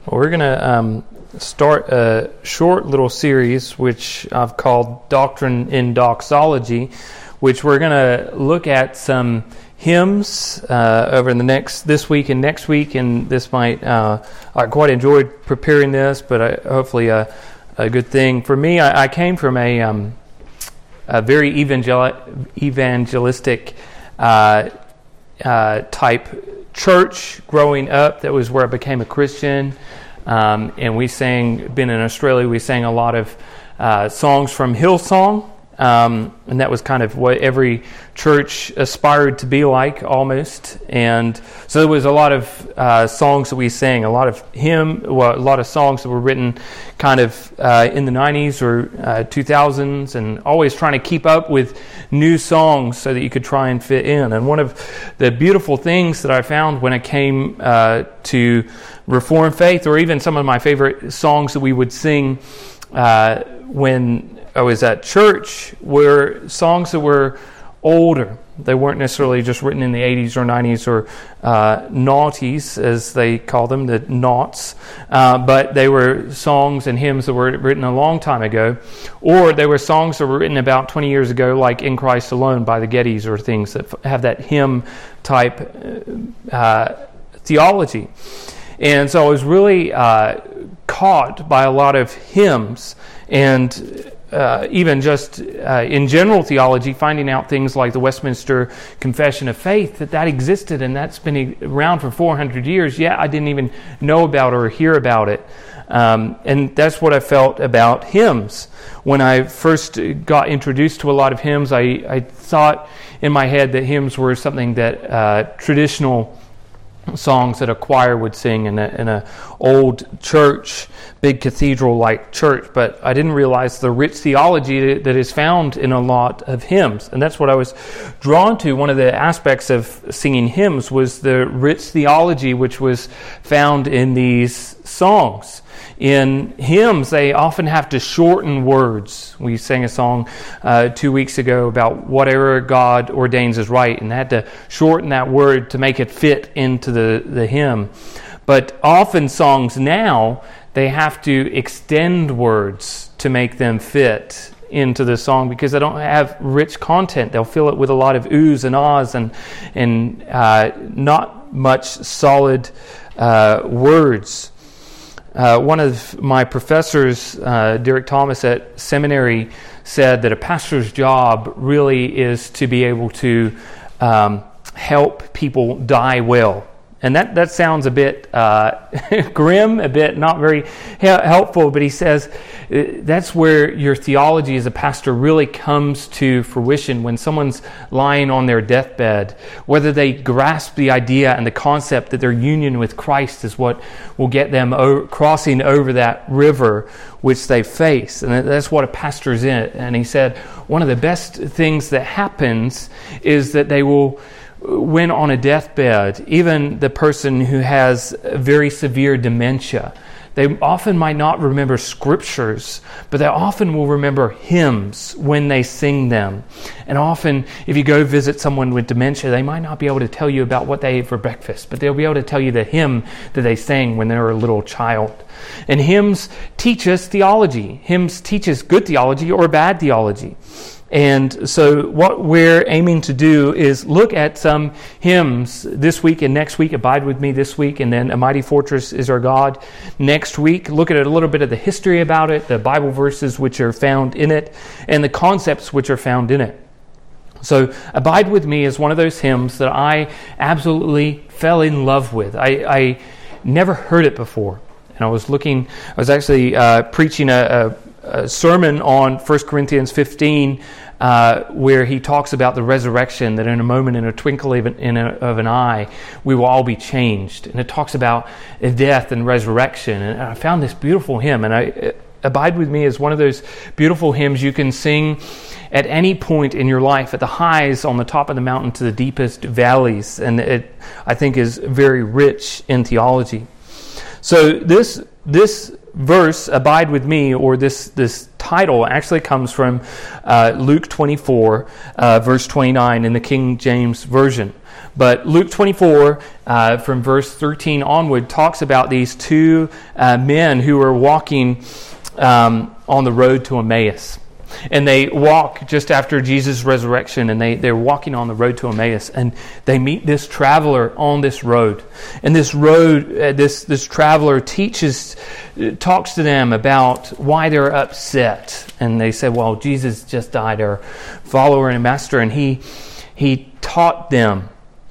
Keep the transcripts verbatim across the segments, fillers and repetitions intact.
We're going to um, start a short little series which I've called Doctrine in Doxology, which we're going to look at some hymns uh, over in the next this week and next week, and this might uh, I quite enjoyed preparing this, but I, hopefully a, a good thing for me. I, I came from a um, a very evangel- evangelistic uh, uh, type church growing up. That was where I became a Christian, um, and we sang. Been in Australia, we sang a lot of uh, songs from Hillsong. Um, and that was kind of what every church aspired to be like, almost. And so there was a lot of uh, songs that we sang, a lot of hymn, well, a lot of songs that were written kind of uh, in the nineties or uh, two thousands, and always trying to keep up with new songs so that you could try and fit in. And one of the beautiful things that I found when it came uh, to Reformed faith, or even some of my favorite songs that we would sing uh, when I was at church, were songs that were older. They weren't necessarily just written in the eighties or nineties or uh, noughties, as they call them, the noughts, uh, but they were songs and hymns that were written a long time ago, or they were songs that were written about twenty years ago, like In Christ Alone by the Gettys, or things that have that hymn type uh, theology. And so I was really uh, caught by a lot of hymns, and Uh, even just uh, in general theology, finding out things like the Westminster Confession of Faith, that that existed, and that's been around for four hundred years, yet I didn't even know about or hear about it. Um, and that's what I felt about hymns. When I first got introduced to a lot of hymns, I, I thought in my head that hymns were something that uh, traditional songs that a choir would sing in a, in a old church, big cathedral-like church, but I didn't realize the rich theology that is found in a lot of hymns, and that's what I was drawn to. One of the aspects of singing hymns was the rich theology which was found in these songs. In hymns, they often have to shorten words. We sang a song uh, two weeks ago about whatever God ordains is right, and they had to shorten that word to make it fit into the, the hymn. But often songs now, they have to extend words to make them fit into the song because they don't have rich content. They'll fill it with a lot of oohs and ahs and, and uh, not much solid uh, words. Uh, one of my professors, uh, Derek Thomas at seminary, said that a pastor's job really is to be able to um, help people die well. And that, that sounds a bit uh, grim, a bit not very he- helpful, but he says uh, that's where your theology as a pastor really comes to fruition, when someone's lying on their deathbed, whether they grasp the idea and the concept that their union with Christ is what will get them o- crossing over that river which they face. And that's what a pastor's in. And he said one of the best things that happens is that they will, when on a deathbed, even the person who has very severe dementia, they often might not remember scriptures, but they often will remember hymns when they sing them. And often, if you go visit someone with dementia, they might not be able to tell you about what they ate for breakfast, but they'll be able to tell you the hymn that they sang when they were a little child. And hymns teach us theology. Hymns teach us good theology or bad theology. And so what we're aiming to do is look at some hymns this week and next week. Abide With Me this week, and then A Mighty Fortress Is Our God next week. Look at a little bit of the history about it, the Bible verses which are found in it, and the concepts which are found in it. So Abide With Me is one of those hymns that I absolutely fell in love with. I, I never heard it before. And I was looking, I was actually uh, preaching a... a A sermon on First Corinthians fifteen, uh, where he talks about the resurrection, that in a moment, in a twinkle of an, in a, of an eye, we will all be changed. And it talks about death and resurrection. And I found this beautiful hymn, and I, Abide With Me is one of those beautiful hymns you can sing at any point in your life, at the highs on the top of the mountain to the deepest valleys. And it, I think, is very rich in theology. So this this verse, Abide With Me, or this this title, actually comes from uh, Luke twenty-four, uh, verse twenty-nine in the King James Version. But Luke twenty-four, uh, from verse thirteen onward, talks about these two uh, men who were walking um, on the road to Emmaus. And they walk just after Jesus' resurrection, and they, they're walking on the road to Emmaus, and they meet this traveler on this road. And this road, uh, this this traveler teaches, uh, talks to them about why they're upset. And they say, well, Jesus just died, our follower and master, and he he taught them,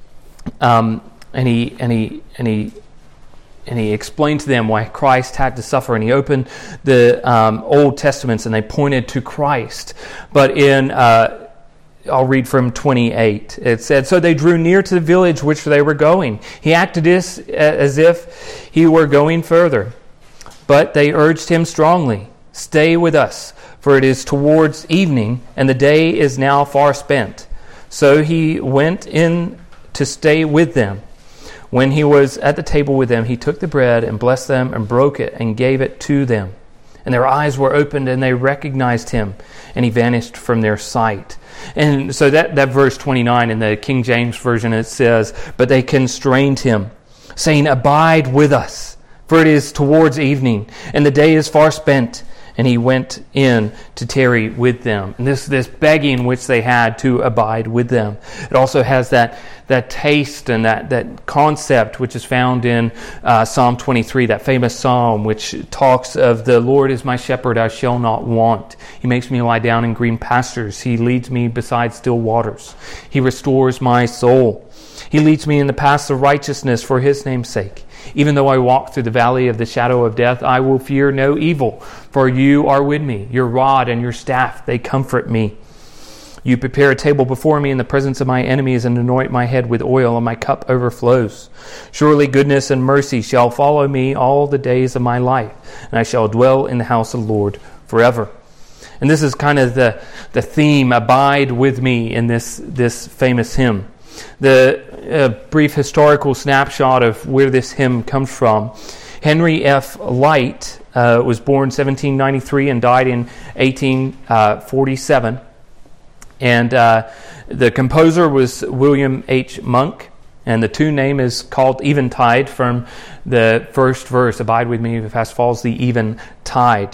um, and he and he and he. And he explained to them why Christ had to suffer. And he opened the um, Old Testaments and they pointed to Christ. But in, uh, I'll read from twenty-eight. It said, so they drew near to the village which they were going. He acted as, as if he were going further. But they urged him strongly, stay with us, for it is towards evening, and the day is now far spent. So he went in to stay with them. When he was at the table with them, he took the bread and blessed them and broke it and gave it to them. And their eyes were opened and they recognized him, and he vanished from their sight. And so that, that verse twenty-nine in the King James Version, it says, but they constrained him, saying, abide with us, for it is towards evening, and the day is far spent. And he went in to tarry with them. And this this begging which they had to abide with them. It also has that that taste and that, that concept which is found in uh, Psalm twenty-three, that famous psalm which talks of the Lord is my shepherd, I shall not want. He makes me lie down in green pastures. He leads me beside still waters. He restores my soul. He leads me in the paths of righteousness for his name's sake. Even though I walk through the valley of the shadow of death, I will fear no evil, for you are with me. Your rod and your staff, they comfort me. You prepare a table before me in the presence of my enemies and anoint my head with oil, and my cup overflows. Surely goodness and mercy shall follow me all the days of my life, and I shall dwell in the house of the Lord forever. And this is kind of the, the theme, abide with me, in this, this famous hymn. The uh, brief historical snapshot of where this hymn comes from. Henry F. Light uh, was born seventeen ninety-three and died in eighteen forty-seven. And uh, the composer was William H. Monk. And the tune name is called Eventide, from the first verse, abide with me, fast falls the eventide.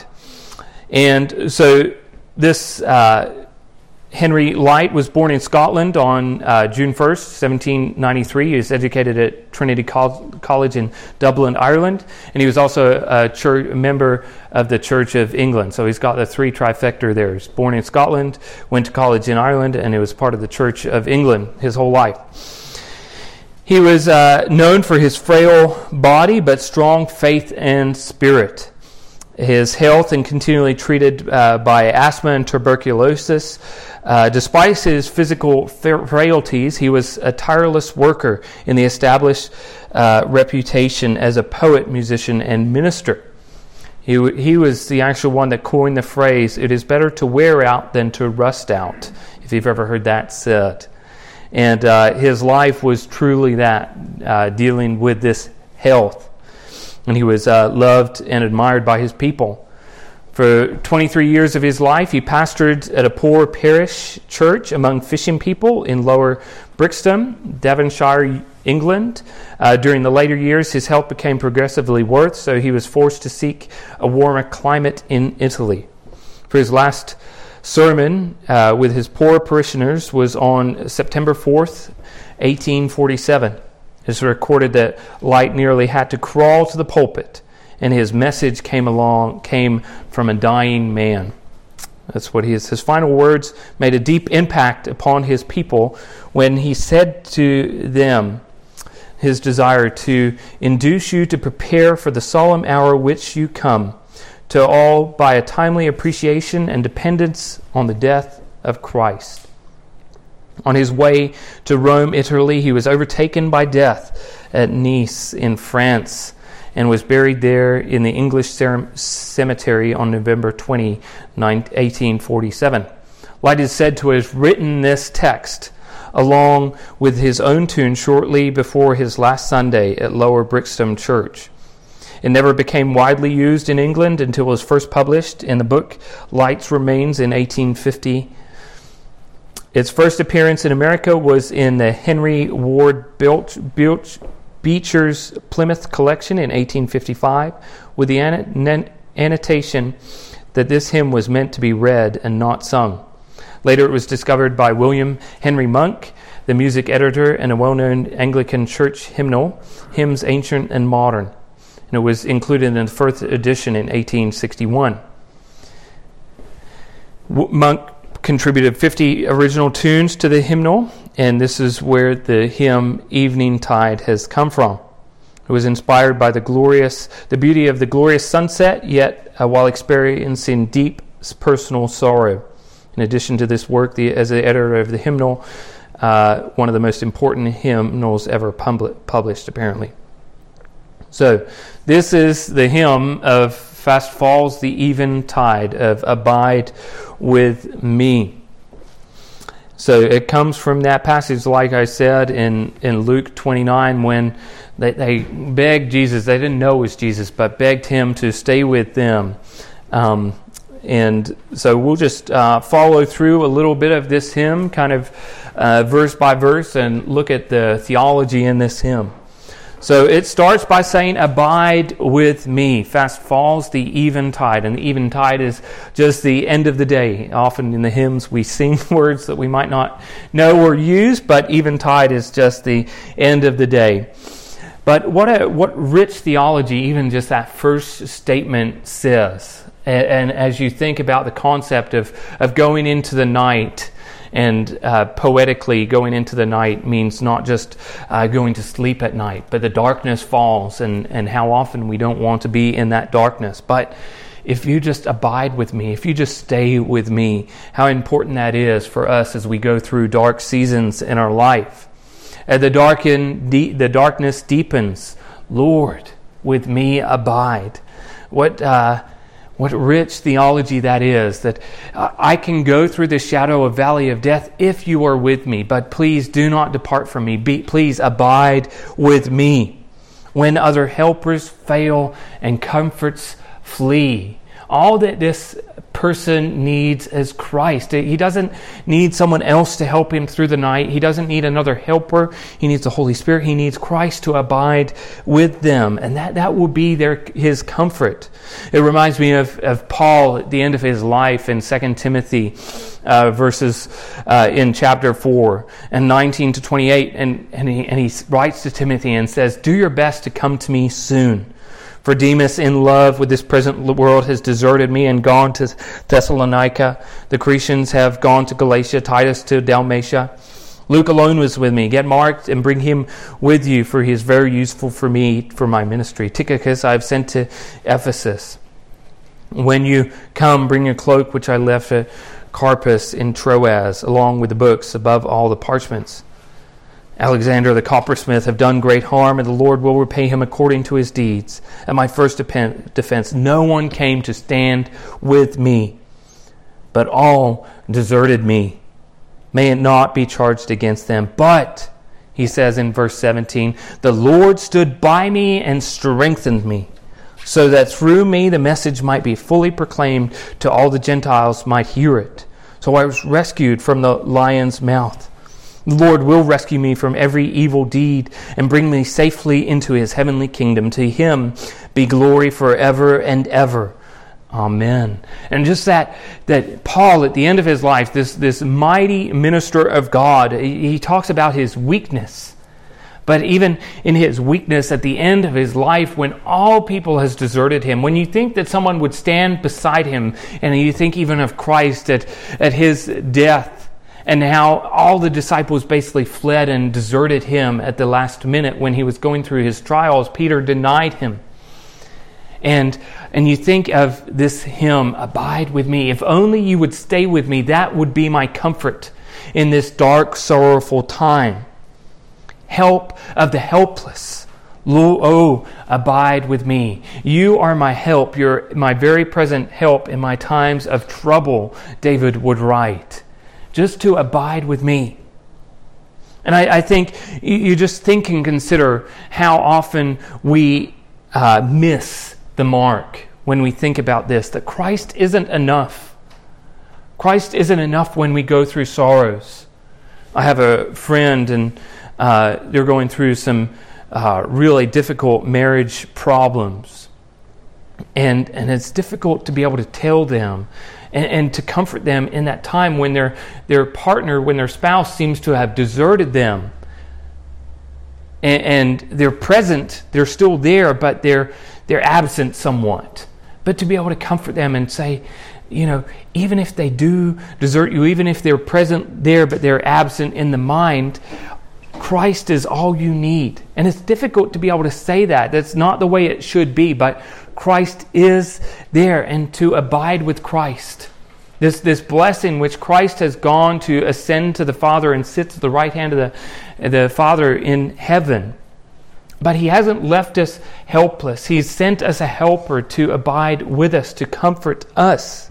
And so this... Uh, Henry Light was born in Scotland on uh, June first, seventeen ninety-three. He was educated at Trinity Col- College in Dublin, Ireland, and he was also a, church, a member of the Church of England. So he's got the three trifecta there. He was born in Scotland, went to college in Ireland, and he was part of the Church of England his whole life. He was uh, known for his frail body, but strong faith and spirit. His health, and continually treated uh, by asthma and tuberculosis. Uh, despite his physical frailties, he was a tireless worker in the established uh, reputation as a poet, musician, and minister. He, he was the actual one that coined the phrase, it is better to wear out than to rust out, if you've ever heard that said. And uh, his life was truly that, uh, dealing with this health. And he was uh, loved and admired by his people. For twenty-three years of his life, he pastored at a poor parish church among fishing people in Lower Brixton, Devonshire, England. Uh, during the later years, his health became progressively worse, so he was forced to seek a warmer climate in Italy. For his last sermon uh, with his poor parishioners was on September fourth, eighteen forty-seven. It's recorded that Light nearly had to crawl to the pulpit, and his message came along came from a dying man. That's what he is. His final words made a deep impact upon his people when he said to them his desire to induce you to prepare for the solemn hour which you come, to all by a timely appreciation and dependence on the death of Christ. On his way to Rome, Italy, he was overtaken by death at Nice in France and was buried there in the English cemetery on November twentieth, eighteen forty-seven. Light is said to have written this text along with his own tune shortly before his last Sunday at Lower Brixton Church. It never became widely used in England until it was first published in the book Light's Remains in eighteen fifty. Its first appearance in America was in the Henry Ward Belch, Belch, Beecher's Plymouth Collection in eighteen fifty-five, with the annotation that this hymn was meant to be read and not sung. Later it was discovered by William Henry Monk, the music editor and a well-known Anglican church hymnal, Hymns Ancient and Modern, and it was included in the first edition in eighteen sixty-one. Monk contributed fifty original tunes to the hymnal, and this is where the hymn Evening Tide has come from. It was inspired by the glorious, the beauty of the glorious sunset, yet uh, while experiencing deep personal sorrow. In addition to this work, the, as the editor of the hymnal, uh, one of the most important hymnals ever pub- published, apparently. So, this is the hymn of Fast Falls the Eventide, of Abide with Me. So it comes from that passage, like I said, in, in Luke twenty-nine, when they, they begged Jesus. They didn't know it was Jesus, but begged him to stay with them. Um, and so we'll just uh, follow through a little bit of this hymn, kind of uh, verse by verse, and look at the theology in this hymn. So it starts by saying, abide with me. Fast falls the eventide. And the eventide is just the end of the day. Often in the hymns we sing words that we might not know or use, but eventide is just the end of the day. But what a, what rich theology even just that first statement says. And, and as you think about the concept of, of going into the night, and uh, poetically, going into the night means not just uh, going to sleep at night, but the darkness falls, and, and how often we don't want to be in that darkness. But if you just abide with me, if you just stay with me, how important that is for us as we go through dark seasons in our life. And the, darken, de- the darkness deepens. Lord, with me abide. What... Uh, What rich theology that is, that I can go through the shadow of valley of death if you are with me, but please do not depart from me. Be, please abide with me. When other helpers fail and comforts flee, all that this person needs is Christ. He doesn't need someone else to help him through the night. He doesn't need another helper. He needs the Holy Spirit. He needs Christ to abide with them. And that, that will be their his comfort. It reminds me of, of Paul at the end of his life in Second Timothy uh, verses uh, in chapter four and nineteen to twenty-eight. And, and, he, and he writes to Timothy and says, do your best to come to me soon. For Demas, in love with this present world, has deserted me and gone to Thessalonica. The Cretans have gone to Galatia, Titus to Dalmatia. Luke alone was with me. Get Mark and bring him with you, for he is very useful for me for my ministry. Tychicus I have sent to Ephesus. When you come, bring your cloak, which I left at Carpus in Troas, along with the books, above all the parchments. Alexander the coppersmith have done great harm, and the Lord will repay him according to his deeds. At my first defense, no one came to stand with me, but all deserted me. May it not be charged against them. But, he says in verse seventeen, the Lord stood by me and strengthened me, so that through me the message might be fully proclaimed to all the Gentiles might hear it. So I was rescued from the lion's mouth. The Lord will rescue me from every evil deed and bring me safely into his heavenly kingdom. To him be glory forever and ever. Amen. And just that that Paul, at the end of his life, this, this mighty minister of God, he, he talks about his weakness. But even in his weakness at the end of his life, when all people has deserted him, when you think that someone would stand beside him, and you think even of Christ at, at his death, and how all the disciples basically fled and deserted him at the last minute when he was going through his trials. Peter denied him. And and you think of this hymn, abide with me. If only you would stay with me, that would be my comfort in this dark, sorrowful time. Help of the helpless. Oh, abide with me. You are my help. You're my very present help in my times of trouble, David would write. Just to abide with me. And I, I think you just think and consider how often we uh, miss the mark when we think about this, that Christ isn't enough. Christ isn't enough when we go through sorrows. I have a friend, and uh, they're going through some uh, really difficult marriage problems. And and it's difficult to be able to tell them and, and to comfort them in that time when their their partner, when their spouse seems to have deserted them. And, and they're present, they're still there, but they're they're absent somewhat. But to be able to comfort them and say, you know, even if they do desert you, even if they're present there, but they're absent in the mind, Christ is all you need. And it's difficult to be able to say that. That's not the way it should be, but Christ is there, and to abide with Christ. This this blessing which Christ has gone to ascend to the Father and sits at the right hand of the, the Father in heaven. But He hasn't left us helpless. He's sent us a helper to abide with us, to comfort us.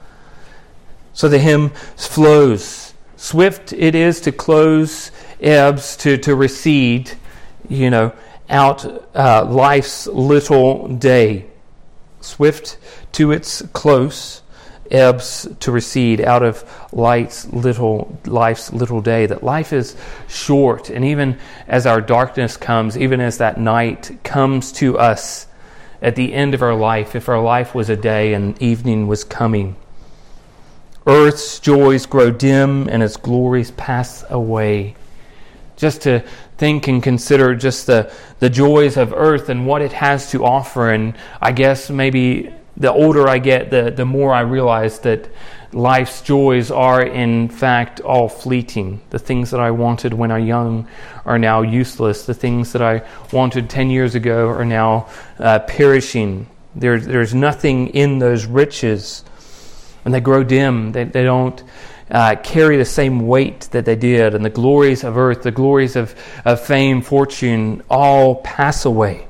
So the hymn flows. Swift it is to close, ebbs to, to recede, you know, out uh, life's little day. Swift to its close, ebbs to recede out of life's little life's little day. That life is short, and even as our darkness comes, even as that night comes to us at the end of our life, if our life was a day and evening was coming, earth's joys grow dim and its glories pass away. Just to think and consider just the, the joys of earth and what it has to offer. And I guess maybe the older I get, the, the more I realize that life's joys are in fact all fleeting. The things that I wanted when I was young are now useless. The things that I wanted ten years ago are now uh, perishing. There, there's nothing in those riches. And they grow dim. They, they don't uh, carry the same weight that they did. And the glories of earth, the glories of, of fame, fortune, all pass away.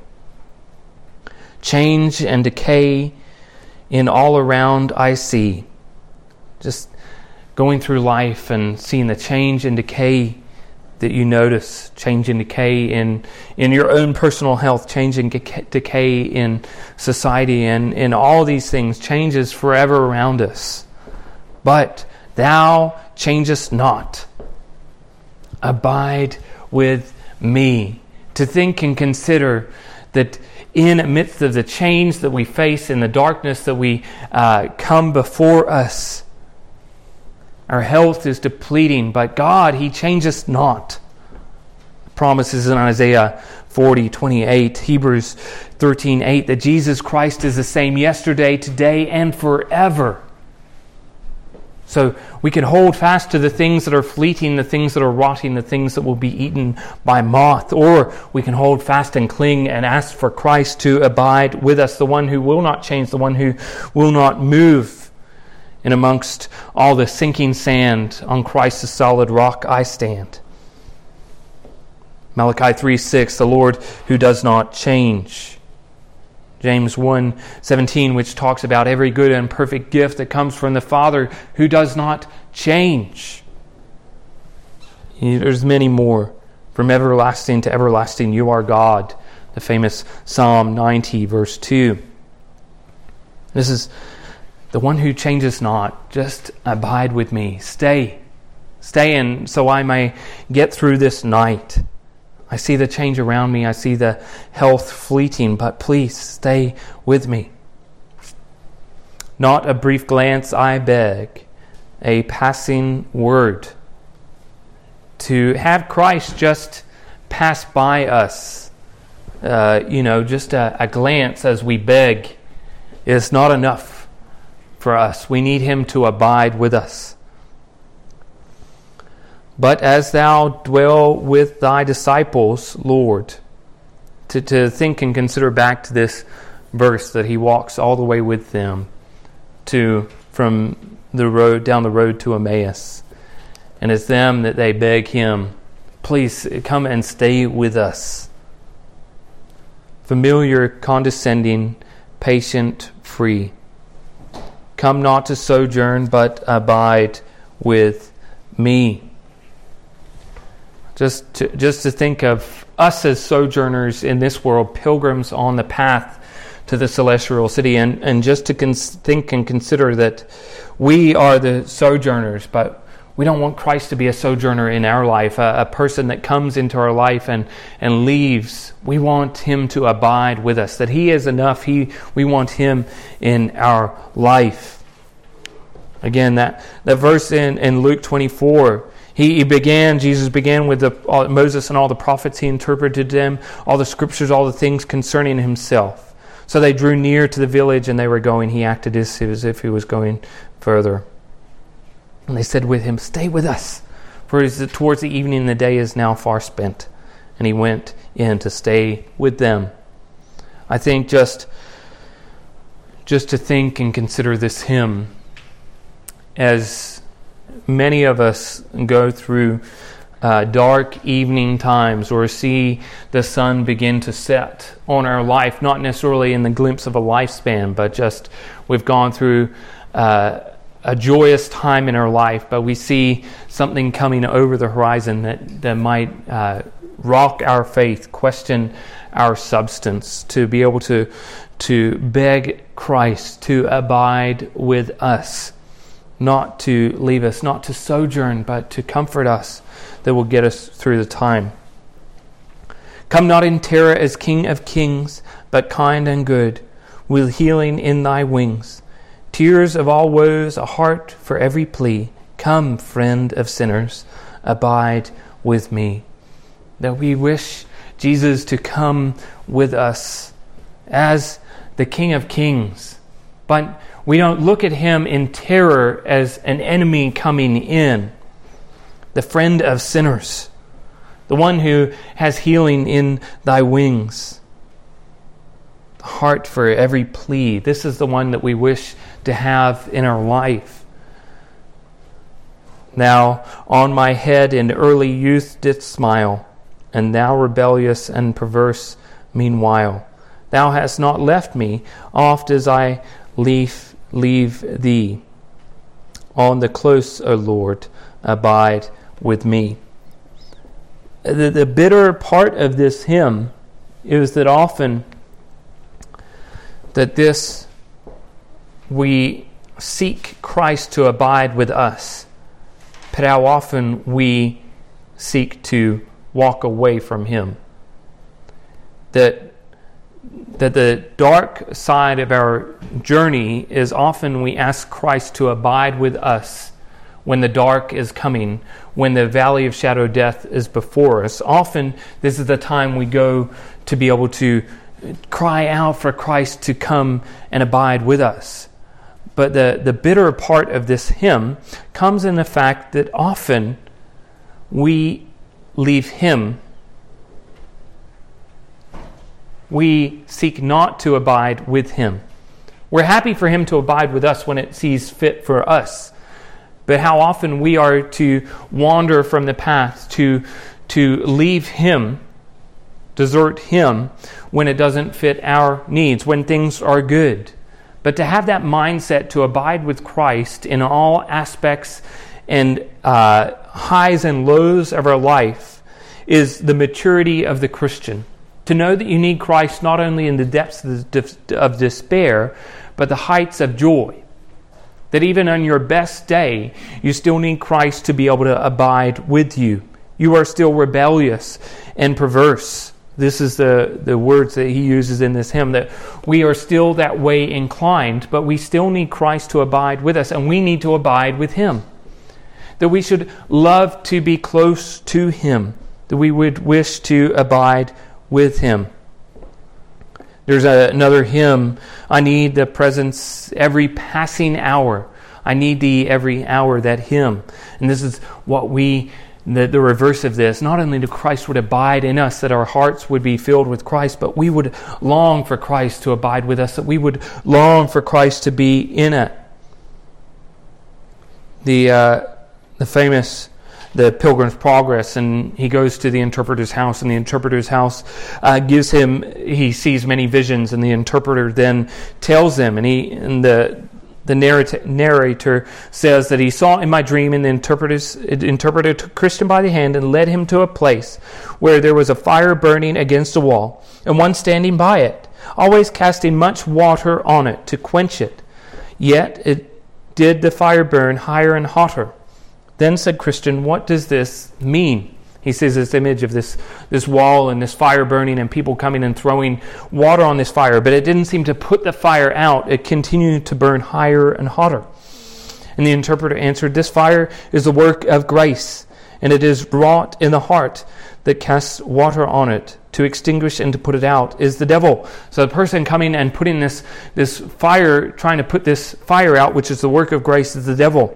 Change and decay in all around I see. Just going through life and seeing the change and decay that you notice. Change and decay in, in your own personal health. Change and decay in society. And in all these things, changes forever around us. But thou changest not. Abide with me. To think and consider that in the midst of the change that we face, in the darkness that we uh, come before us, our health is depleting, but God, He changes not. Promises in Isaiah forty twenty-eight, Hebrews thirteen eight, that Jesus Christ is the same yesterday, today, and forever. So we can hold fast to the things that are fleeting, the things that are rotting, the things that will be eaten by moth. Or we can hold fast and cling and ask for Christ to abide with us, the one who will not change, the one who will not move. And amongst all the sinking sand, on Christ the solid rock I stand. Malachi three six, the Lord who does not change. James one seventeen, which talks about every good and perfect gift that comes from the Father who does not change. There's many more. From everlasting to everlasting, you are God. The famous Psalm ninety, verse two. This is the one who changes not. Just abide with me. Stay. Stay in so I may get through this night. I see the change around me. I see the health fleeting, but please stay with me. Not a brief glance, I beg, a passing word. To have Christ just pass by us, uh, you know, just a, a glance as we beg is not enough for us. We need Him to abide with us. But as thou dwell with thy disciples, Lord, to, to think and consider back to this verse that He walks all the way with them to from the road down the road to Emmaus. And it's them that they beg Him, please come and stay with us. Familiar, condescending, patient, free. Come not to sojourn, but abide with me. Just to, just to think of us as sojourners in this world, pilgrims on the path to the celestial city, and, and just to cons- think and consider that we are the sojourners, but We don't want Christ to be a sojourner in our life, a, a person that comes into our life and, and leaves. We want him to abide with us, that he is enough. He, we want him in our life. Again, that, that verse in, in Luke twenty-four, he, he began, Jesus began with the, all, Moses and all the prophets. He interpreted them, all the scriptures, all the things concerning himself. So they drew near to the village and they were going. He acted as, as if he was going further. And they said with him, "Stay with us, for it is towards the evening and the day is now far spent." And he went in to stay with them. I think just, just to think and consider this hymn, as many of us go through uh, dark evening times or see the sun begin to set on our life, not necessarily in the glimpse of a lifespan, but just we've gone through uh, a joyous time in our life, but we see something coming over the horizon that, that might uh, rock our faith, question our substance, to be able to, to beg Christ to abide with us, not to leave us, not to sojourn, but to comfort us, that will get us through the time. Come not in terror as King of kings, but kind and good, with healing in thy wings. Tears of all woes, a heart for every plea. Come, friend of sinners, abide with me. That we wish Jesus to come with us as the King of Kings. But we don't look at him in terror as an enemy coming in. The friend of sinners. The one who has healing in thy wings. The heart for every plea. This is the one that we wish to have in our life. Now on my head in early youth didst smile, and thou rebellious and perverse meanwhile. Thou hast not left me, oft as I leave, leave thee. On the close, O Lord, abide with me. The, the bitter part of this hymn is that often that this we seek Christ to abide with us, but how often we seek to walk away from him. That, that the dark side of our journey is often we ask Christ to abide with us when the dark is coming, when the valley of shadow of death is before us. Often this is the time we go to be able to cry out for Christ to come and abide with us. But the, the bitter part of this hymn comes in the fact that often we leave him. We seek not to abide with him. We're happy for him to abide with us when it sees fit for us. But how often we are to wander from the path, to, to leave him, desert him, when it doesn't fit our needs, when things are good. But to have that mindset to abide with Christ in all aspects and uh, highs and lows of our life is the maturity of the Christian. To know that you need Christ not only in the depths of despair, but the heights of joy. That even on your best day, you still need Christ to be able to abide with you. You are still rebellious and perverse. This is the, the words that he uses in this hymn, that we are still that way inclined, but we still need Christ to abide with us, and we need to abide with him. That we should love to be close to him, that we would wish to abide with him. There's a, another hymn, I need the presence every passing hour. I need thee every hour, that hymn. And this is what we, the, the reverse of this, not only that Christ would abide in us, that our hearts would be filled with Christ, but we would long for Christ to abide with us, that we would long for Christ to be in it. The, uh, the famous the Pilgrim's Progress, and he goes to the interpreter's house, and the interpreter's house uh, gives him, he sees many visions, and the interpreter then tells him, and he and the the narrator, narrator says that he saw in my dream, and the interpreter's, interpreter took Christian by the hand and led him to a place where there was a fire burning against a wall, and one standing by it, always casting much water on it to quench it. Yet it did the fire burn higher and hotter. Then said Christian, what does this mean? He sees this image of this, this wall and this fire burning and people coming and throwing water on this fire, but it didn't seem to put the fire out. It continued to burn higher and hotter. And the interpreter answered, this fire is the work of grace, and it is wrought in the heart that casts water on it. To extinguish and to put it out is the devil. So the person coming and putting this, this fire, trying to put this fire out, which is the work of grace, is the devil.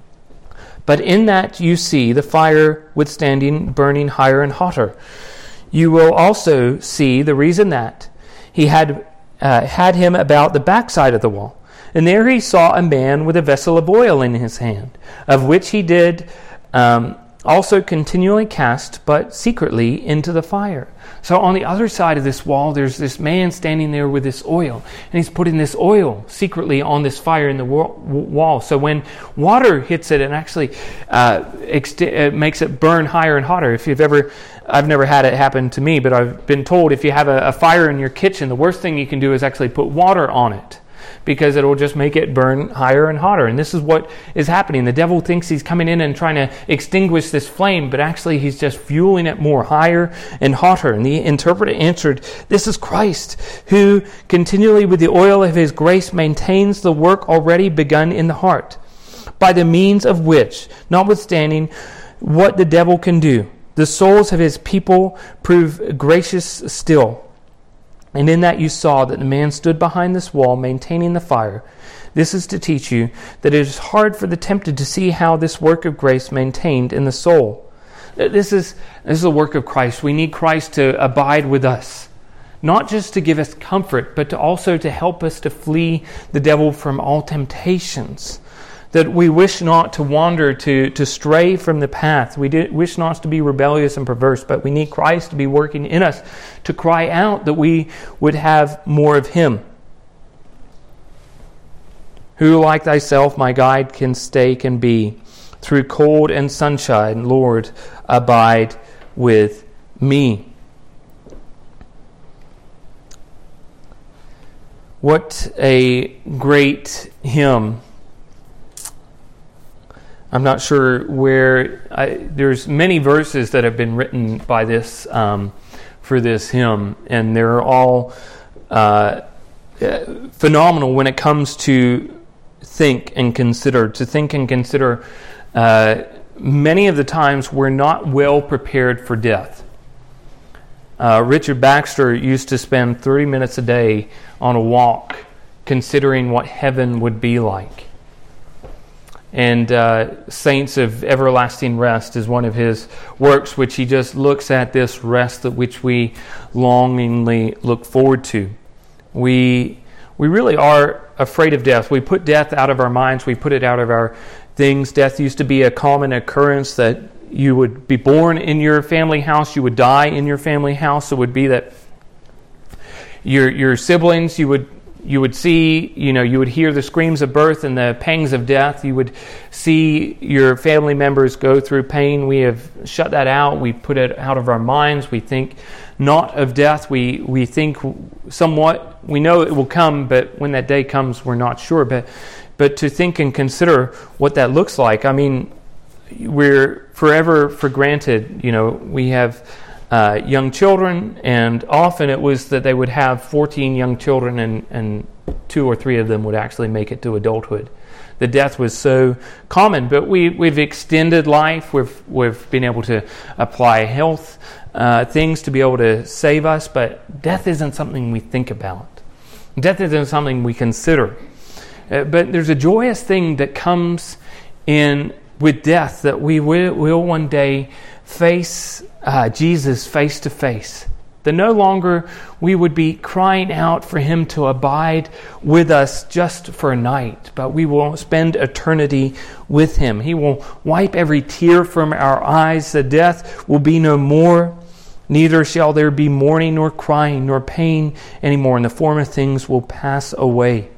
But in that you see the fire withstanding, burning higher and hotter. You will also see the reason that he had uh, had him about the backside of the wall. And there he saw a man with a vessel of oil in his hand, of which he did um, also continually cast, but secretly, into the fire. So on the other side of this wall, there's this man standing there with this oil, and he's putting this oil secretly on this fire in the wall. So when water hits it, it actually uh, ext- it makes it burn higher and hotter. If you've ever, I've never had it happen to me, but I've been told if you have a, a fire in your kitchen, the worst thing you can do is actually put water on it, because it will just make it burn higher and hotter. And this is what is happening. The devil thinks he's coming in and trying to extinguish this flame, but actually he's just fueling it more higher and hotter. And the interpreter answered, this is Christ, who continually with the oil of his grace maintains the work already begun in the heart, by the means of which, notwithstanding what the devil can do, the souls of his people prove gracious still. And in that you saw that the man stood behind this wall, maintaining the fire. This is to teach you that it is hard for the tempted to see how this work of grace maintained in the soul. This is, this is the work of Christ. We need Christ to abide with us, not just to give us comfort, but to also to help us to flee the devil from all temptations. That we wish not to wander, to, to stray from the path. We did, wish not to be rebellious and perverse, but we need Christ to be working in us, to cry out that we would have more of Him. Who like thyself, my guide, can stay, can be, through cold and sunshine, Lord, abide with me. What a great hymn. I'm not sure where, I, there's many verses that have been written by this, um, for this hymn, and they're all uh, phenomenal when it comes to think and consider. To think and consider, uh, many of the times we're not well prepared for death. Uh, Richard Baxter used to spend thirty minutes a day on a walk considering what heaven would be like. And uh, Saints of Everlasting Rest is one of his works, which he just looks at this rest that which we longingly look forward to. We we really are afraid of death. We put death out of our minds. We put it out of our things. Death used to be a common occurrence, that you would be born in your family house, you would die in your family house. It would be that your your siblings, you would You would see, you know, you would hear the screams of birth and the pangs of death. You would see your family members go through pain. We have shut that out. We put it out of our minds. We think not of death. We we think somewhat, we know it will come, but when that day comes, we're not sure. But but to think and consider what that looks like. I mean, we're forever for granted, you know, we have Uh, young children, and often it was that they would have fourteen young children, and, and two or three of them would actually make it to adulthood. The death was so common, but we, we've extended life. We've we've been able to apply health uh, things to be able to save us, but death isn't something we think about. Death isn't something we consider. Uh, but there's a joyous thing that comes in with death, that we will, will one day face uh, Jesus face to face. That no longer we would be crying out for Him to abide with us just for a night, but we will spend eternity with Him. He will wipe every tear from our eyes. The death will be no more. Neither shall there be mourning nor crying nor pain anymore, and the former things will pass away.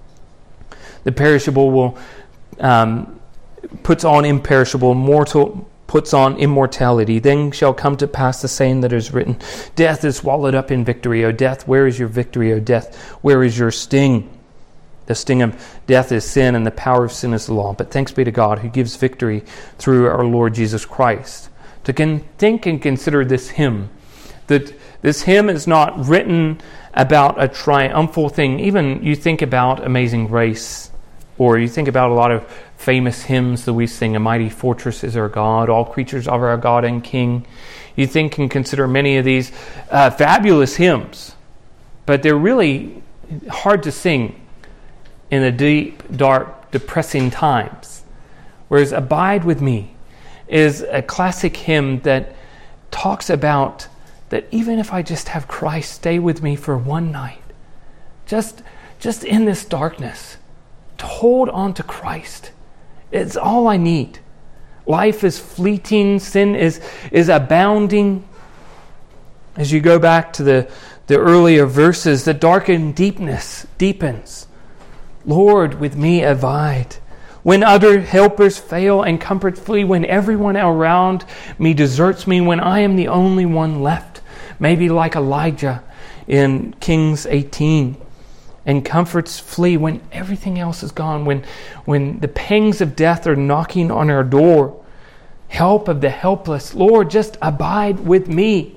The perishable will um, puts on imperishable, mortal puts on immortality. Then shall come to pass the saying that is written, death is swallowed up in victory. O death, where is your victory? O death, where is your sting? The sting of death is sin, and the power of sin is the law. But thanks be to God who gives victory through our Lord Jesus Christ. To con- think and consider this hymn. That this hymn is not written about a triumphal thing. Even you think about Amazing Grace, or you think about a lot of famous hymns that we sing, A Mighty Fortress is Our God, All Creatures are Our God and King. You think and consider many of these uh, fabulous hymns, but they're really hard to sing in the deep, dark, depressing times. Whereas Abide With Me is a classic hymn that talks about that even if I just have Christ stay with me for one night, just, just in this darkness, to hold on to Christ, it's all I need. Life is fleeting, sin is, is abounding. As you go back to the, the earlier verses, the darkened deepness deepens. Lord, with me abide. When other helpers fail and comfort flee, when everyone around me deserts me, when I am the only one left, maybe like Elijah in Kings eighteen, and comforts flee, when everything else is gone, when, when the pangs of death are knocking on our door, help of the helpless, Lord, just abide with me.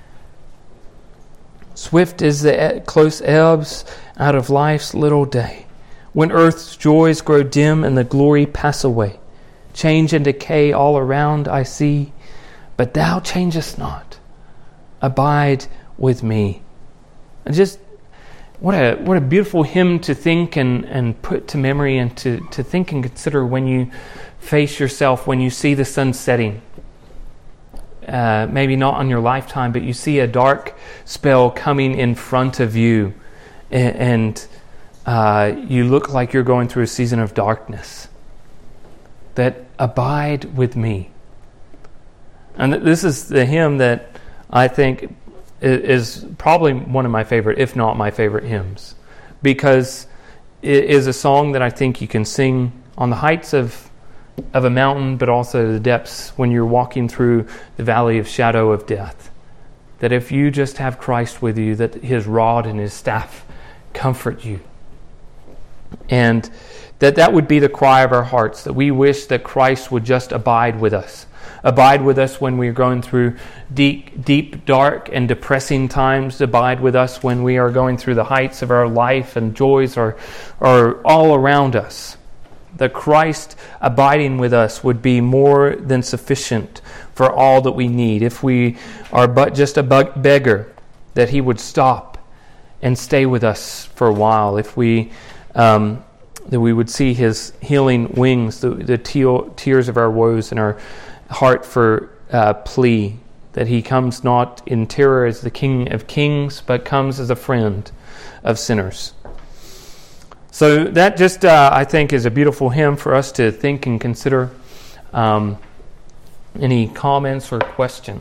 Swift is the close ebbs out of life's little day, when earth's joys grow dim and the glory pass away. Change and decay all around I see, but thou changest not. Abide with me. And just what a what a beautiful hymn to think and, and put to memory, and to, to think and consider when you face yourself, when you see the sun setting. Uh, maybe not on your lifetime, but you see a dark spell coming in front of you, and, and Uh, you look like you're going through a season of darkness. That abide with me. And this is the hymn that I think is probably one of my favorite, if not my favorite hymns, because it is a song that I think you can sing on the heights of of a mountain, but also the depths when you're walking through the valley of shadow of death. That if you just have Christ with you, that His rod and His staff comfort you. And that that would be the cry of our hearts, that we wish that Christ would just abide with us. Abide with us when we're going through deep, deep, dark, and depressing times. Abide with us when we are going through the heights of our life and joys are, are all around us. That Christ abiding with us would be more than sufficient for all that we need. If we are but just a beggar, that He would stop and stay with us for a while. If we... Um, that we would see His healing wings, the, the te- tears of our woes, and our heart for uh, plea, that He comes not in terror as the King of Kings, but comes as a friend of sinners. So that just, uh, I think, is a beautiful hymn for us to think and consider. Um, any comments or questions?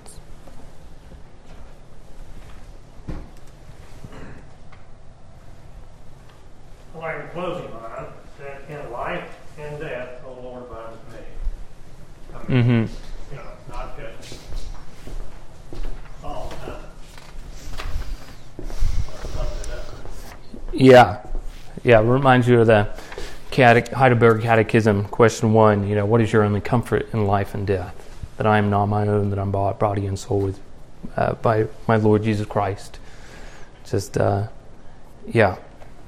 Like the closing line, that in life and death, O Lord, abide with me. I mean, Mm-hmm. you know, not just all the time. Yeah. Yeah, it reminds you of the Catech- Heidelberg Catechism, question one, you know, what is your only comfort in life and death? That I am not my own, that I'm bought body and soul with uh, by my Lord Jesus Christ. Just, uh, yeah.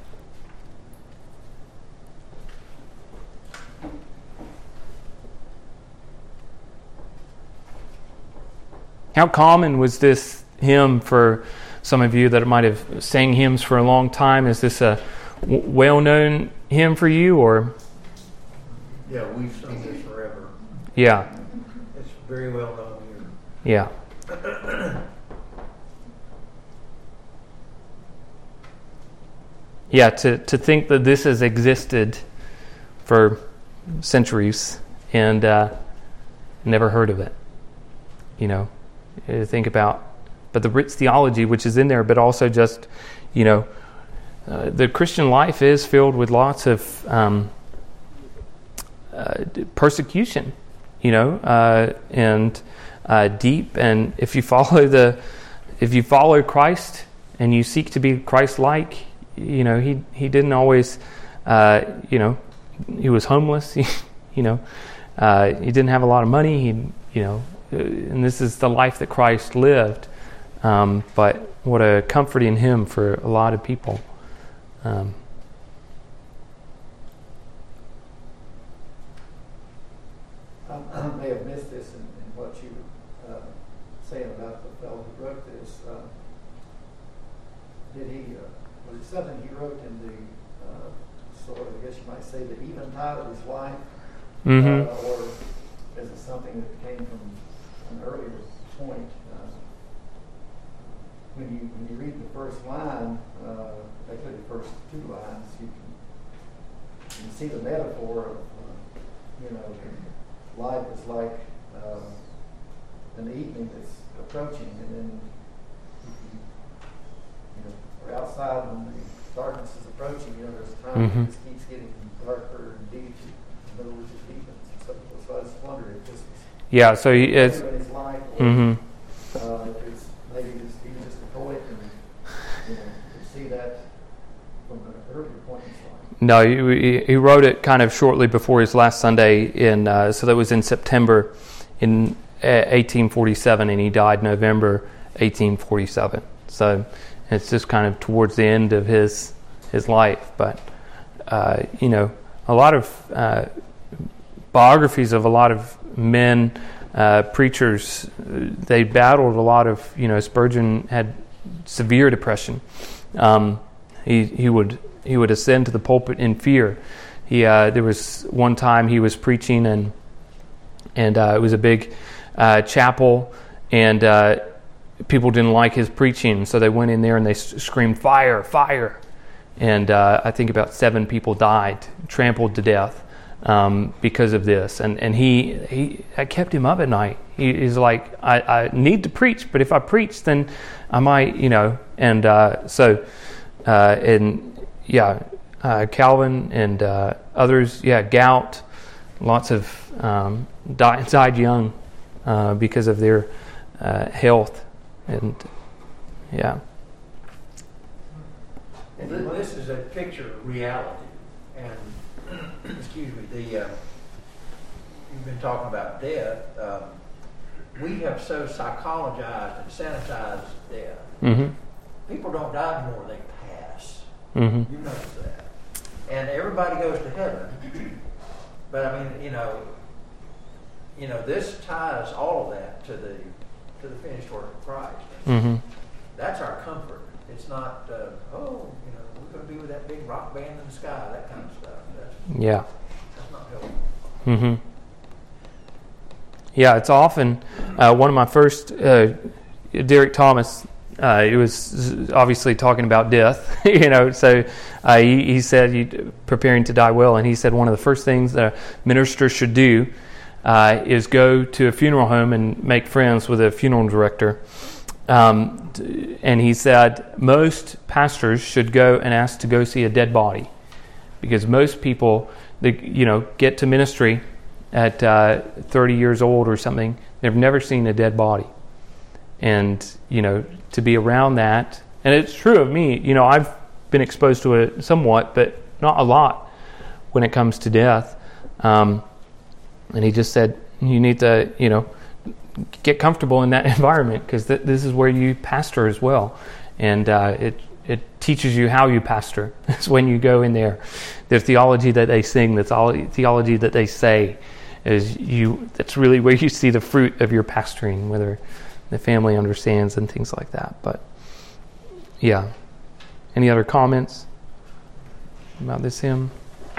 How common was this hymn for some of you that might have sang hymns for a long time? Is this a w- well-known hymn for you, or? Yeah, we've sung this forever. Yeah. It's very well known here. Yeah. Yeah, to, to think that this has existed for centuries and uh, never heard of it, you know. To think about, but the rich theology which is in there, but also just, you know, uh, the Christian life is filled with lots of um, uh, persecution, you know, uh, and uh, deep. And if you follow the, if you follow Christ and you seek to be Christ-like, you know, he he didn't always uh, you know, he was homeless. He, you know, uh, he didn't have a lot of money. He, you know, and this is the life that Christ lived. Um, but what a comfort in him for a lot of people. Um, I, I may have missed this in, in what you were uh, saying about the fellow who wrote this. Uh, did he, uh, was it something he wrote in the uh, sort of, I guess you might say, the eventide of his life? mm-hmm. uh, or is it something that came from an earlier point? Uh, when you when you read the first line, uh, actually the first two lines, you can, you can see the metaphor of, uh, you know, life is like uh, an evening that's approaching, and then you, you know, we're outside when the darkness is approaching. You know, there's a time mm-hmm. it just keeps getting darker and deep. In other words, it deepens. So, so I just wonder if this is yeah. So he is. in his life, or Mm-hmm. uh, if it's maybe just, he was just a poet, and you know, you can see that from an earlier point in his life. No, he, he wrote it kind of shortly before his last Sunday, in uh, so that was in September in uh, eighteen forty-seven, and he died November eighteen forty-seven. So it's just kind of towards the end of his his life. But uh, you know, a lot of uh, biographies of a lot of men, uh, preachers, they battled a lot of. You know, Spurgeon had severe depression. Um, he he would. He would ascend to the pulpit in fear. He uh, there was one time he was preaching, and and uh, it was a big uh, chapel, and uh, people didn't like his preaching, so they went in there and they screamed fire, fire, and uh, I think about seven people died, trampled to death um, because of this. And and he he I kept him up at night. He, he's like, I, I need to preach, but if I preach, then I might, you know, and uh, so uh, and. Yeah, uh, Calvin and uh, others, yeah, gout, lots of um, died, died young uh, because of their uh, health, and yeah. And this is a picture of reality, and excuse me, the uh, you've been talking about death. Um, we have so psychologized and sanitized death. Mm-hmm. People don't die anymore; they pass. Mm-hmm. You notice that. And everybody goes to heaven. But I mean, you know, you know, this ties all of that to the to the finished work of Christ. Mm-hmm. That's our comfort. It's not, uh, oh, you know, we're going to be with that big rock band in the sky, that kind of stuff. That's, Yeah. that's not helpful. Mm-hmm. Yeah, it's often uh, one of my first, uh, Derek Thomas. Uh, it was obviously talking about death, you know. So uh, he, he said, he, preparing to die well, and he said one of the first things that a minister should do uh, is go to a funeral home and make friends with a funeral director. Um, and he said most pastors should go and ask to go see a dead body, because most people, that you know, get to ministry at uh, thirty years old or something, they've never seen a dead body. And, you know, to be around that, and it's true of me, you know, I've been exposed to it somewhat, but not a lot when it comes to death. Um, and he just said, you need to, you know, get comfortable in that environment, because th- this is where you pastor as well. And uh, it it teaches you how you pastor. It's when you go in there. The theology that they sing, the theology that they say, is you. That's really where you see the fruit of your pastoring, whether the family understands and things like that. But yeah, any other comments about this hymn?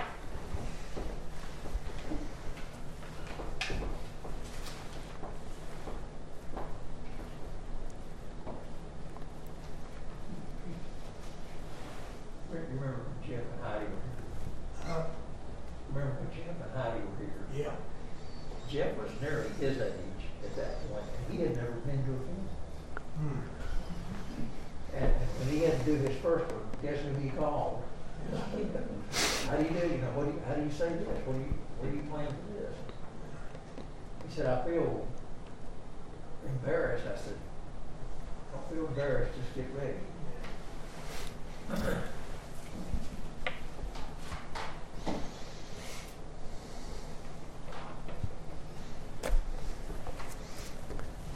Remember when Jeff and Heidi were here? Huh? Remember when Jeff and Heidi were here? Yeah. Jeff was nearly his age at that point, and he had never been to a funeral. Hmm. And when he had to do his first one, guess who he called? How do you do? You know, what do you, how do you say this? What do you, what do you plan for this? He said, I feel embarrassed. I said, don't feel embarrassed. Just get ready.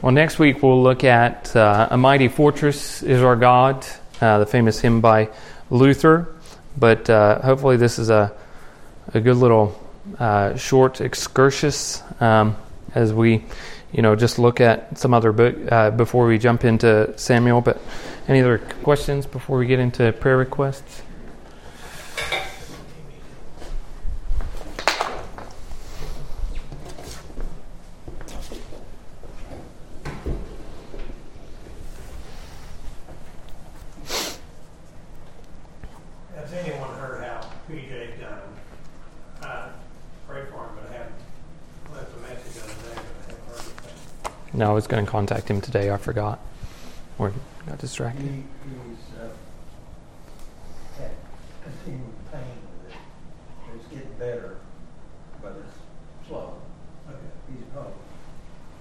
Well, next week we'll look at uh, A Mighty Fortress is Our God, uh, the famous hymn by Luther. But uh, hopefully this is a, a good little uh, short excursus um, as we, you know, just look at some other book uh, before we jump into Samuel. But any other questions before we get into prayer requests? Has anyone heard how P J done? I prayed for him, but I haven't left a message the other day, but I haven't heard anything. No, I was going to contact him today. I forgot. Or got distracted. He, he's uh, had continuing pain with it. It's getting better.